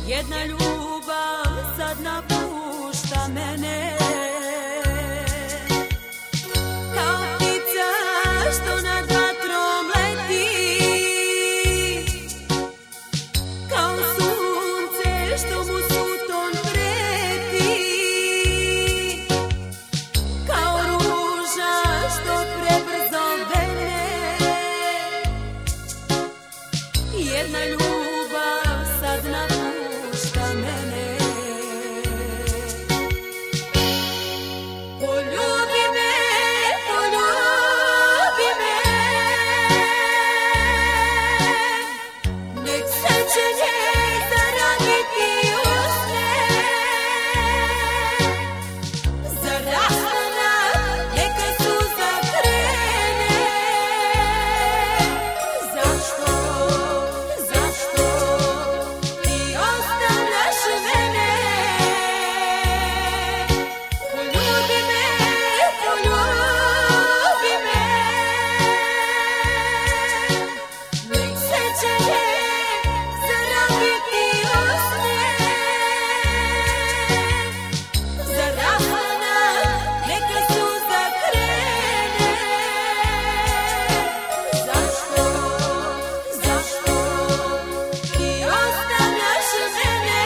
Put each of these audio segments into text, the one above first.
Jedna ljubav sad napušta mene, kao ptica što nad vatrom leti, kao sunce što mu suton preti, kao ruža što prebrzo vene. Jedna ljubav sad napušta mene. Poljubi me, poljubi me, nek sećanje zaraniti usne, za rastanak neka suza krene. Zašto ti ostavljaš mene? Poljubi me, poljubi me, nek sećanje zaraniti usne, za rastanak neka suza krene. Zašto ti ostavljaš mene?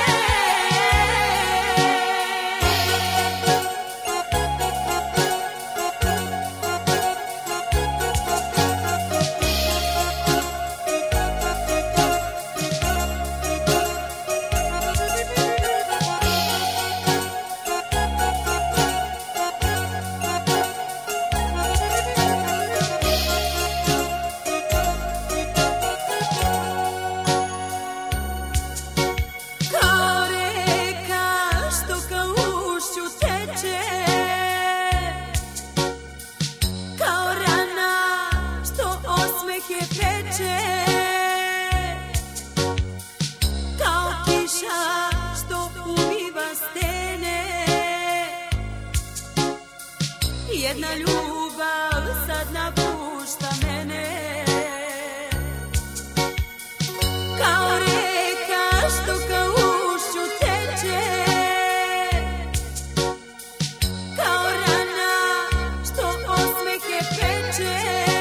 Kao reka što ka ušću teče, kao rana što osmehe peče, kao kiša što umiva stene. Jedna ljubav sad napušta mene, kao reka što ka ušću teče, kao rana što osmehe peče,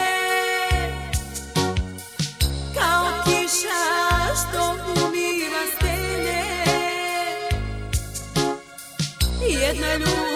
kao kiša što umiva stene. Jedna ljubav